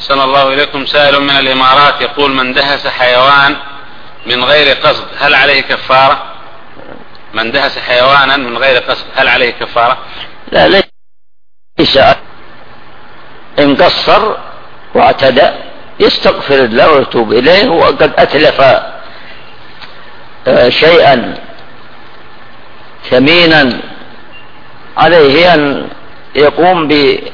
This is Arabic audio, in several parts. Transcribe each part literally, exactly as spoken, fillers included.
أحسن الله إليكم. سائل من الإمارات يقول: من دهس حيوان من غير قصد هل عليه كفارة؟ من دهس حيوانا من غير قصد هل عليه كفارة؟ لا، ليس. إن قصر واعتدى يستغفر الله ويتوب إليه، وقد أتلف شيئا ثمينا عليه أن يقوم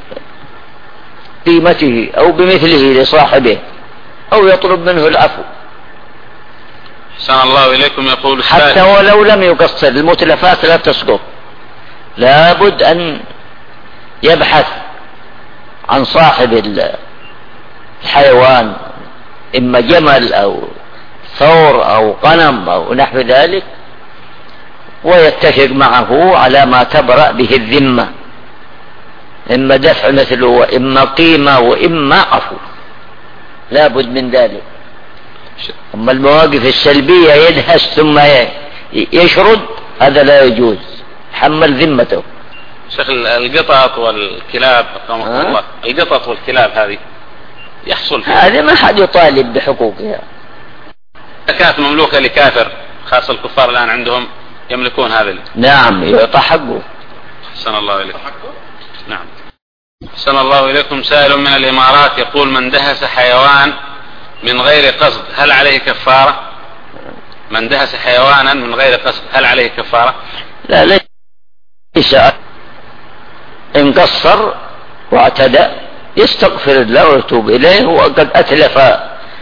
بقيمته أو بمثله لصاحبه أو يطلب منه العفو. أحسن الله إليكم. يقول: حتى ولو لم يقصر، المتلفات لا تسقط، لابد أن يبحث عن صاحب الحيوان، إما جمل أو ثور أو غنم أو نحو ذلك، ويتفق معه على ما تبرأ به الذمة، إما دفع مثله وإما قيمة وإما عفو، لابد من ذلك. أما المواقف السلبية يدهس ثم يشرد، هذا لا يجوز، حمل ذمته. شيخ، القطط والكلاب رحمه الله، القطط والكلاب هذه يحصل فيها هذه ما حد يطالب بحقوقها. كانت مملوكة لكافر، خاصة الكفار الآن عندهم يملكون هذا. نعم، يعطى حقه. أحسن الله إليكم. نعم. أحسن الله إليكم. سائل من الإمارات يقول: من دهس حيوان من غير قصد هل عليه كفارة؟ من دهس حيوانا من غير قصد هل عليه كفارة؟ لا، ليس. إن قصر واعتدى يستغفر الله ويتوب إليه، وقد أتلف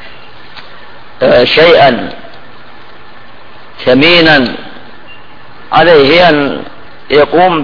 شيئا ثمينا عليه أن يقوم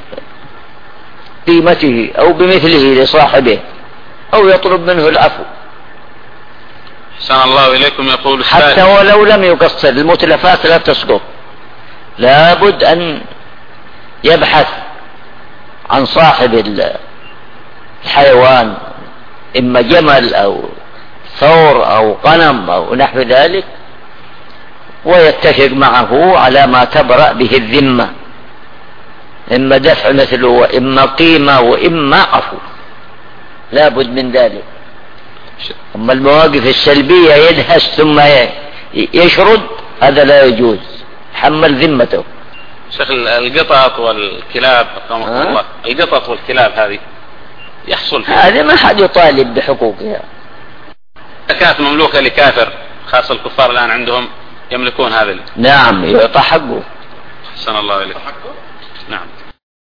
بقيمته أو بمثله لصاحبه أو يطلب منه العفو. أحسن الله إليكم. يقول: حتى ولو لم يقصر، المتلفات لا تسقط، لابد أن يبحث عن صاحب الحيوان، إما جمل أو ثور أو غنم أو نحو ذلك، ويتفق معه على ما تبرأ به الذمة، إما دفع مثله وإما قيمة وإما عفو، لابد من ذلك. أما المواقف السلبية يدهس ثم يشرد، هذا لا يجوز، حمل ذمته. شيخ، القطط والكلاب رحمه الله، القطط والكلاب هذه يحصل فيها هذه ما حد يطالب بحقوقها. كانت مملوكة لكافر، خاصة الكفار الآن عندهم يملكون هذا. نعم، يعطى حقه. أحسن الله إليكم. نعم.